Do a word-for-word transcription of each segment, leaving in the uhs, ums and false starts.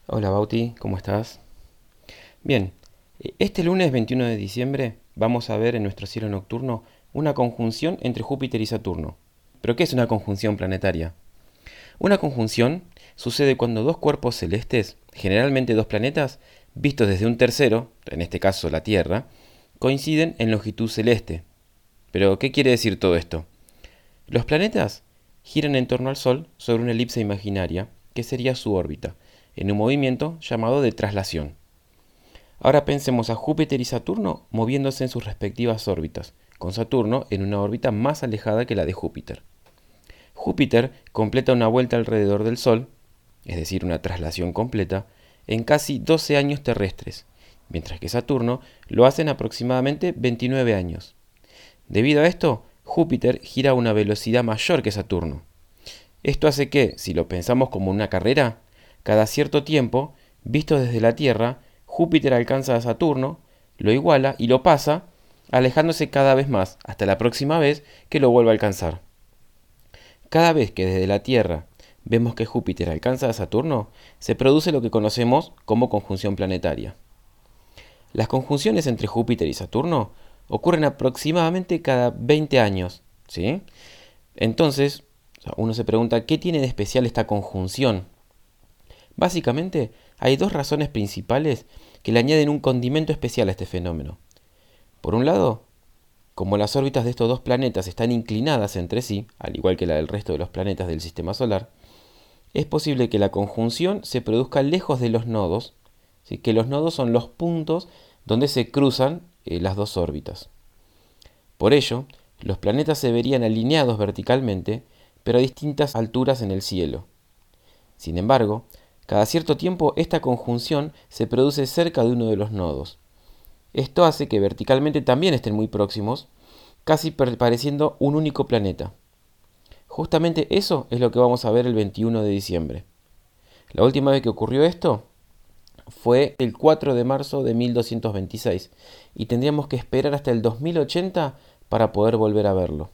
Hola Bauti, ¿cómo estás? Bien, eh, este lunes veintiuno de diciembre vamos a ver en nuestro cielo nocturno una conjunción entre Júpiter y Saturno. ¿Pero qué es una conjunción planetaria? Una conjunción sucede cuando dos cuerpos celestes, generalmente dos planetas, vistos desde un tercero, en este caso la Tierra, coinciden en longitud celeste. ¿Pero qué quiere decir todo esto? Los planetas giran en torno al Sol sobre una elipse imaginaria, que sería su órbita, en un movimiento llamado de traslación. Ahora pensemos a Júpiter y Saturno moviéndose en sus respectivas órbitas, con Saturno en una órbita más alejada que la de Júpiter. Júpiter completa una vuelta alrededor del Sol, es decir, una traslación completa, en casi doce años terrestres, mientras que Saturno lo hace en aproximadamente veintinueve años. Debido a esto, Júpiter gira a una velocidad mayor que Saturno. Esto hace que, si lo pensamos como una carrera, cada cierto tiempo, visto desde la Tierra, Júpiter alcanza a Saturno, lo iguala y lo pasa, alejándose cada vez más hasta la próxima vez que lo vuelva a alcanzar. Cada vez que desde la Tierra vemos que Júpiter alcanza a Saturno, se produce lo que conocemos como conjunción planetaria. Las conjunciones entre Júpiter y Saturno ocurren aproximadamente cada veinte años, ¿sí? Entonces, uno se pregunta, ¿qué tiene de especial esta conjunción? Básicamente, hay dos razones principales que le añaden un condimento especial a este fenómeno. Por un lado, como las órbitas de estos dos planetas están inclinadas entre sí, al igual que la del resto de los planetas del sistema solar, es posible que la conjunción se produzca lejos de los nodos, ¿sí? Que los nodos son los puntos donde se cruzan eh, las dos órbitas. Por ello, los planetas se verían alineados verticalmente, pero a distintas alturas en el cielo. Sin embargo, cada cierto tiempo esta conjunción se produce cerca de uno de los nodos. Esto hace que verticalmente también estén muy próximos, casi pareciendo un único planeta. Justamente eso es lo que vamos a ver el veintiuno de diciembre. La última vez que ocurrió esto fue el cuatro de marzo de mil doscientos veintiséis y tendríamos que esperar hasta el dos mil ochenta para poder volver a verlo.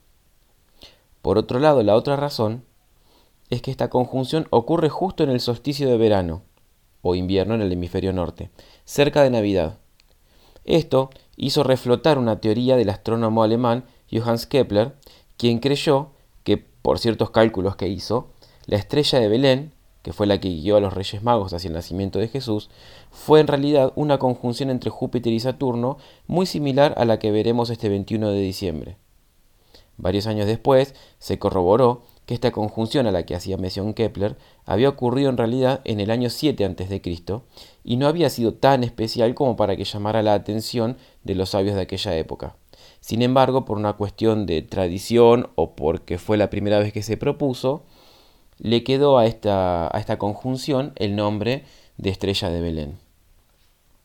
Por otro lado, la otra razón es que esta conjunción ocurre justo en el solsticio de verano, o invierno en el hemisferio norte, cerca de Navidad. Esto hizo reflotar una teoría del astrónomo alemán Johannes Kepler, quien creyó que, por ciertos cálculos que hizo, la estrella de Belén, que fue la que guió a los Reyes Magos hacia el nacimiento de Jesús, fue en realidad una conjunción entre Júpiter y Saturno muy similar a la que veremos este veintiuno de diciembre. Varios años después se corroboró que esta conjunción a la que hacía mención Kepler había ocurrido en realidad en el año siete antes de Cristo y no había sido tan especial como para que llamara la atención de los sabios de aquella época. Sin embargo, por una cuestión de tradición o porque fue la primera vez que se propuso, le quedó a esta, a esta conjunción el nombre de Estrella de Belén.